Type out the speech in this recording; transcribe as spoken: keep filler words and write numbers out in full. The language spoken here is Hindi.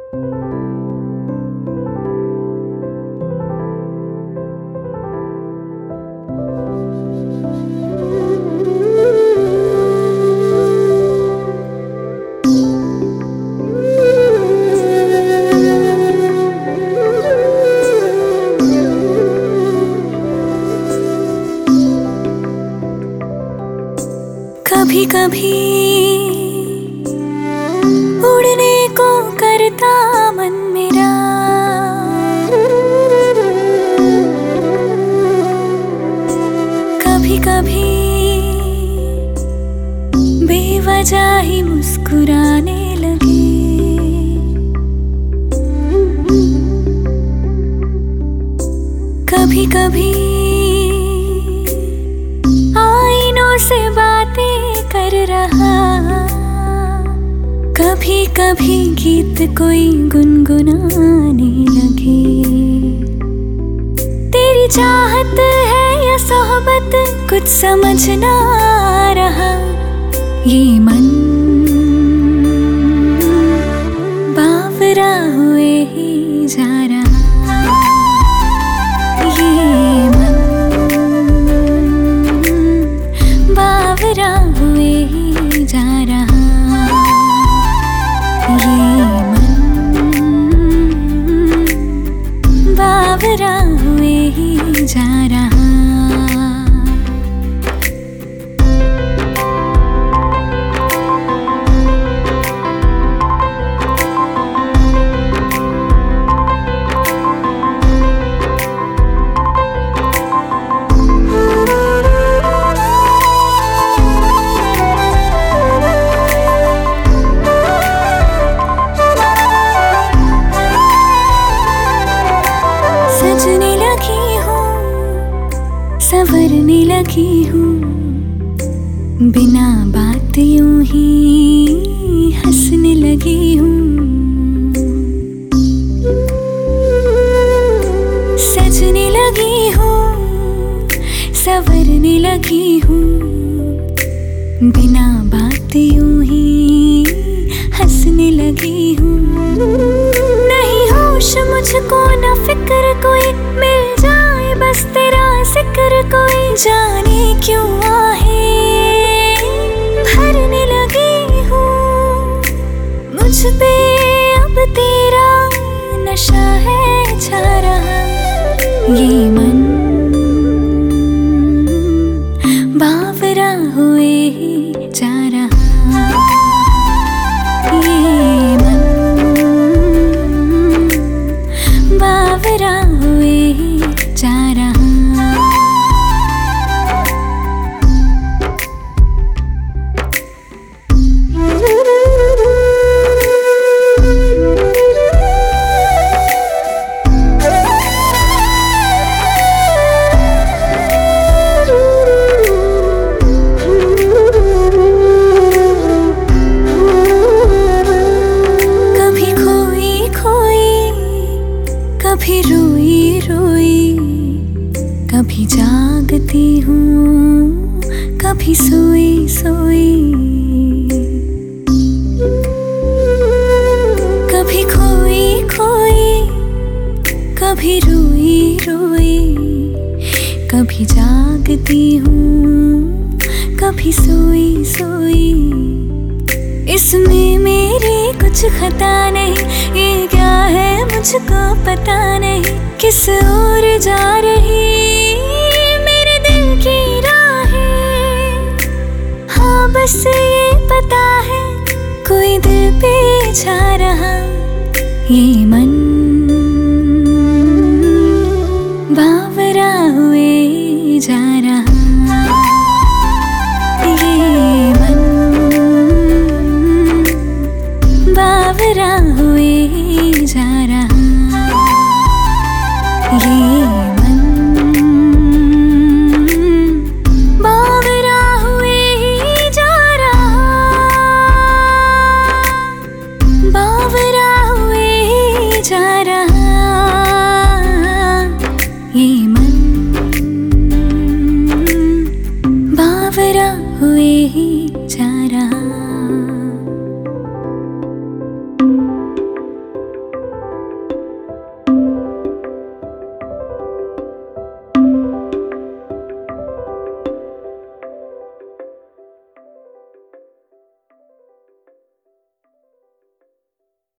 कभी कभी उड़ने को करता मन मेरा, कभी कभी बेवजह ही मुस्कुराने लगे। कभी कभी आईनों से बातें कर रहा, कभी कभी गीत कोई गुनगुनाने लगे। तेरी चाहत है या सोहबत कुछ समझ ना आ रहा, ये मन बावरा हुए ही जा रहा, ये मन बावरा हुए ही जा रहा, ये मन बावरा हुए ही जा रहा। सजने लगी हूँ, संवरने लगी हूँ, बिना बात यूं ही हंसने लगी हूँ। सजने लगी हूँ, संवरने लगी हूँ, बिना बात यूं ही हंसने लगी हूँ। नहीं होश मुझको न फिक्र कोई, मिल जाए बस तेरा जिक्र कोई, जाने क्यों आहे भरने लगी हूँ। मुझ पे अब तेरा नशा है छा रहा, ये मन बावरा हुए ही जा रहा, ये मन बावरा हुए ही जा रहा। कभी खोई खोई, कभी रोई रोई, कभी जागती हूँ, कभी सोई सोई। कभी खोई खोई, कभी रोई रोई, कभी जागती हूँ, कभी सोई सोई। इसमें मेरी कुछ खता नहीं, ये क्या है मुझको पता नहीं, किस ओर जा रही मेरे दिल की राहें। हाँ बस ये पता है कोई दिल पे छा रहा, ये मन बावरा हुए जा रहा, ये मन बावरा हुए जा रहा, ये मन बावरा हुए जा रहा, बावरा